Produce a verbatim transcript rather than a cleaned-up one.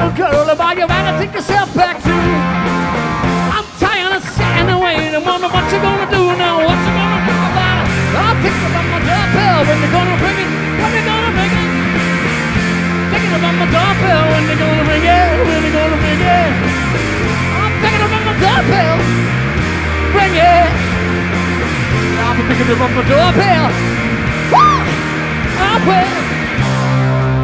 little girl about your back and take yourself back to. I'm tired of sitting and waiting, wonder what you gonna do now, what you gonna do about it. I'll pick up on my doorbell when you're gonna bring it, when you're gonna bring it. Picking up on my doorbell when you're gonna bring it, when you're gonna bring it. I'm picking up on my doorbell, bring it. I'll be picking up on my doorbell. Woo! I will.